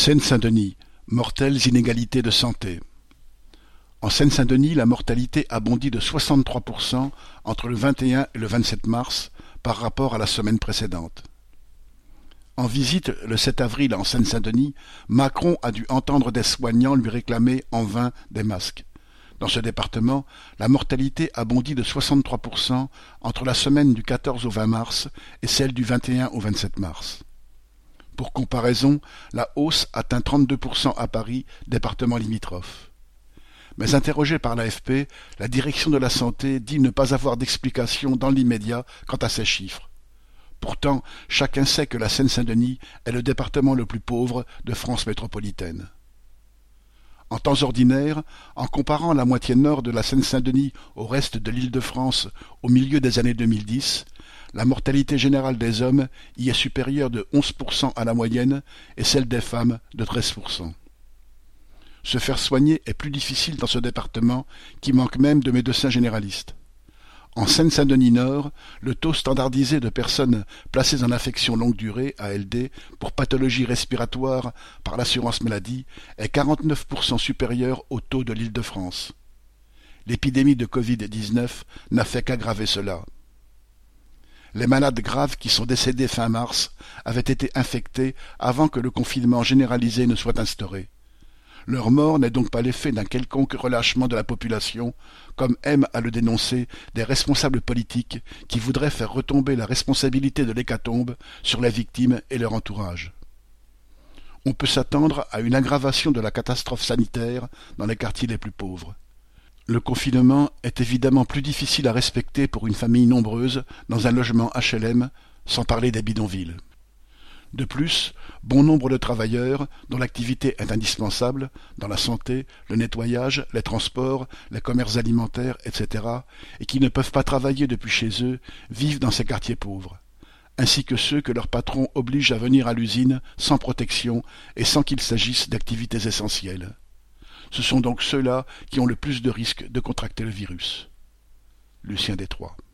Seine-Saint-Denis, mortelles inégalités de santé. En Seine-Saint-Denis, la mortalité a bondi de 63% entre le 21 et le 27 mars par rapport à la semaine précédente. En visite le 7 avril en Seine-Saint-Denis, Macron a dû entendre des soignants lui réclamer en vain des masques. Dans ce département, la mortalité a bondi de 63% entre la semaine du 14 au 20 mars et celle du 21 au 27 mars. Pour comparaison, la hausse atteint 32% à Paris, département limitrophe. Mais interrogée par l'AFP, la direction de la santé dit ne pas avoir d'explication dans l'immédiat quant à ces chiffres. Pourtant, chacun sait que la Seine-Saint-Denis est le département le plus pauvre de France métropolitaine. En temps ordinaire, en comparant la moitié nord de la Seine-Saint-Denis au reste de l'Île-de-France au milieu des années 2010, la mortalité générale des hommes y est supérieure de 11% à la moyenne et celle des femmes de 13%. Se faire soigner est plus difficile dans ce département qui manque même de médecins généralistes. En Seine-Saint-Denis Nord, le taux standardisé de personnes placées en affection longue durée, ALD, pour pathologie respiratoire par l'assurance maladie est 49% supérieur au taux de l'Île-de-France. L'épidémie de Covid-19 n'a fait qu'aggraver cela. Les malades graves qui sont décédés fin mars avaient été infectés avant que le confinement généralisé ne soit instauré. Leur mort n'est donc pas l'effet d'un quelconque relâchement de la population, comme aiment à le dénoncer des responsables politiques qui voudraient faire retomber la responsabilité de l'hécatombe sur les victimes et leur entourage. On peut s'attendre à une aggravation de la catastrophe sanitaire dans les quartiers les plus pauvres. Le confinement est évidemment plus difficile à respecter pour une famille nombreuse dans un logement HLM, sans parler des bidonvilles. De plus, bon nombre de travailleurs, dont l'activité est indispensable, dans la santé, le nettoyage, les transports, les commerces alimentaires, etc., et qui ne peuvent pas travailler depuis chez eux, vivent dans ces quartiers pauvres, ainsi que ceux que leurs patrons obligent à venir à l'usine sans protection et sans qu'il s'agisse d'activités essentielles. Ce sont donc ceux-là qui ont le plus de risques de contracter le virus. Lucien Détroit.